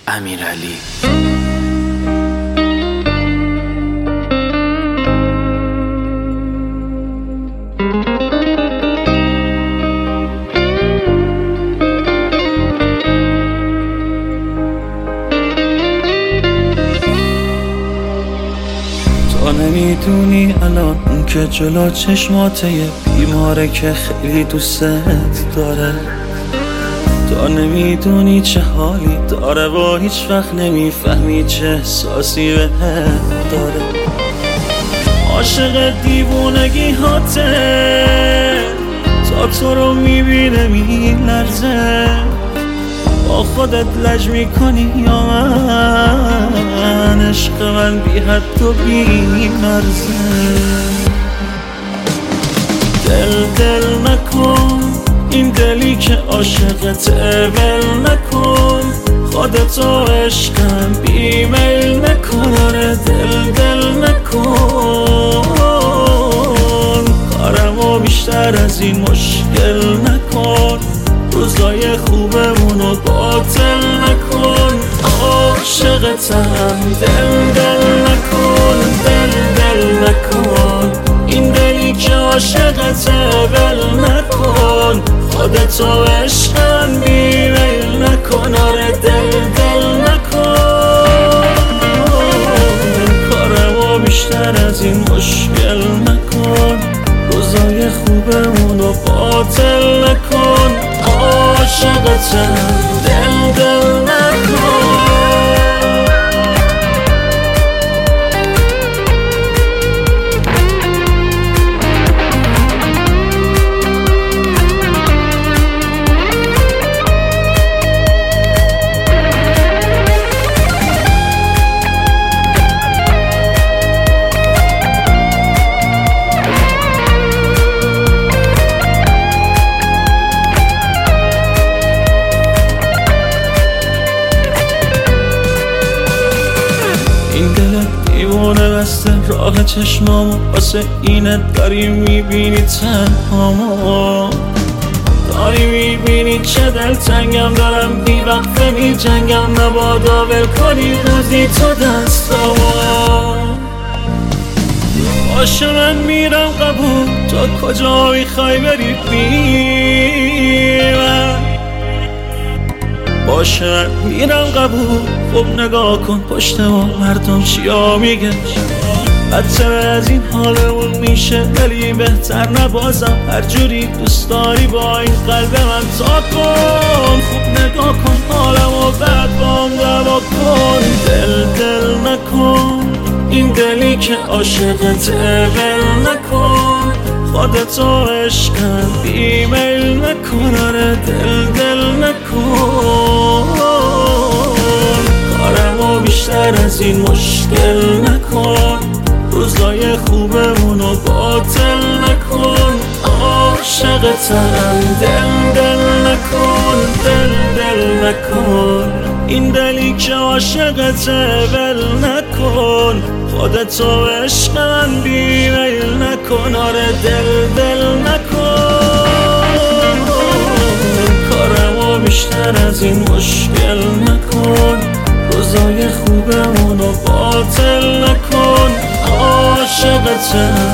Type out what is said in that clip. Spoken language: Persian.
امیرعلی. تو نمیدونی الان اون که جلو چشماته یه بیماره که خیلی دوست داره. تو نمیدونی چه حالی داره و هیچ وقت نمیفهمی چه احساسی بهت داره. عاشق دیوونگی هاته، تا تو رو میبینه میلرزه. با خودت لج میکنی یا من؟ عشق من بی حد و بی مرزه. دل نکن این دلی که عاشقته، ول نکن خودتو عشقم بیمیل نکن. آره دل نکن کارمو بیشتر از این مشکل نکن. روزای خوبمونو باطل نکن. عاشقتم دل نکن، دل نکن این دلی که عاشقته، ول نکن خودتو عشقم بیمیل نکن. آره دل نکن کارمو بیشتر از این مشکل نکن. روزای خوبمونو باطل نکن. عاشقتم دل نکن. این دل دیوانه بسته راه چشمامو، واسه اینه داری میبینی تنهامو. داری میبینی چه دلتنگم دارم بیوقفه میجنگم. مبادا ول کنی روزی تو دستامو. باشه من میرم قبول، تو کجا میخوای بری بی من؟ باشه میرم قبول، خب نگاه کن پشت ما مردم چیا میگه. بدتر از این حالمون میشه ولی بهتر نبازم. هر جوری دوست داری با این قلب من تا کن. خوب نگاه کن حالمو بعد بام دوا کن. دل نکن این دلی که عاشقته، ول نکن خودتو عشقم بیمیل نکن. آره دل نکن کارمو بیشتر از این مشکل نکن. روزای خوبمونو باطل نکن. عاشقتم دل نکن، دل نکن این دلی که عاشقته، ول نکن خودتو عشقم بیمیل نکن. آره دل نکن کارمو بیشتر از این مشکل نکن. روزای خوبمونو باطل نکن. عاشقتم